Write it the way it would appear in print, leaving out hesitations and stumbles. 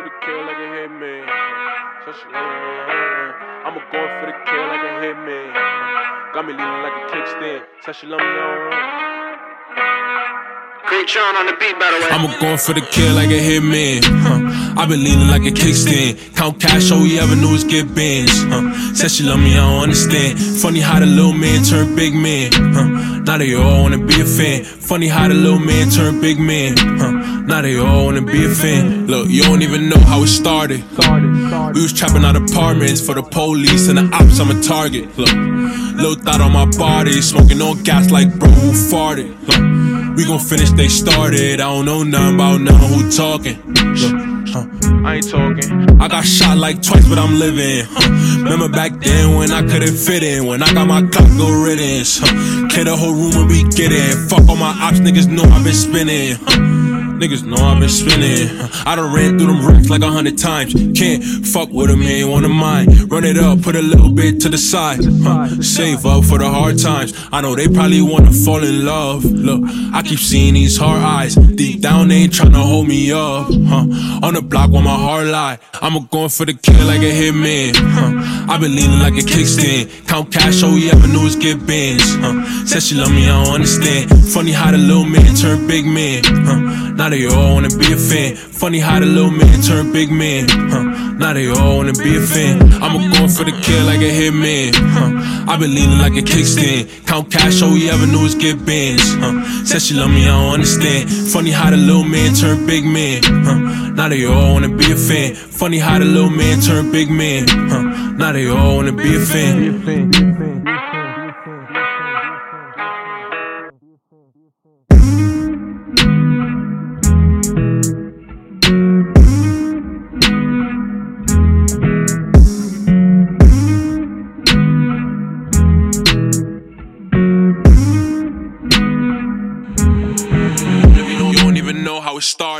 the kill like a hitman. I'ma go for the kill like a hitman. Got me leaning like a kickstand. Said she love me on. Great Sean on the beat, by the way. I'ma go for the kill like a hitman. I been leaning like a kickstand. Count cash, all we ever knew was get bands. Said she love me, I don't understand. Funny how the little man turned big man. Now they all wanna be a fan. Funny how the little man turned big man. Now they all wanna be a fan. Look, you don't even know how it started. We was trapping out apartments for the police and the ops, I'm a target. Look, little thought on my body, smoking on gas like bro who farted. Look, we gon' finish, they started. I don't know nothing about none who talking. I ain't talking. I got shot like twice, but I'm living. Remember back then when I couldn't fit in, when I got my clock go riddance. Clear the whole room when we get in. Fuck all my ops, niggas know I been spinning. Niggas know I been spinning. I done ran through them racks like 100 times. Can't fuck with them, ain't one of mine. Run it up, put a little bit to the side. Save up for the hard times. I know they probably wanna fall in love. Look, I keep seeing these hard eyes. Deep down, they ain't tryna hold me up. On the block with my heart lie. I'ma going for the kill like a hitman. I been leaning like a kickstand. Count cash, all we ever knew was get bands. Said she love me, I don't understand. Funny how the little man turned big man. Now they all wanna be a fan. Funny how the little man turned big man. Now they all wanna be a fan. I'ma go for the kill like a hitman. I been leaning like a kickstand. Count cash, all we ever knew was get bands. Said she love me, I don't understand. Funny how the little man turned big man. Now they all wanna be a fan. Funny how the little man turned big man. Now they all wanna be a fan. You don't even know how it started.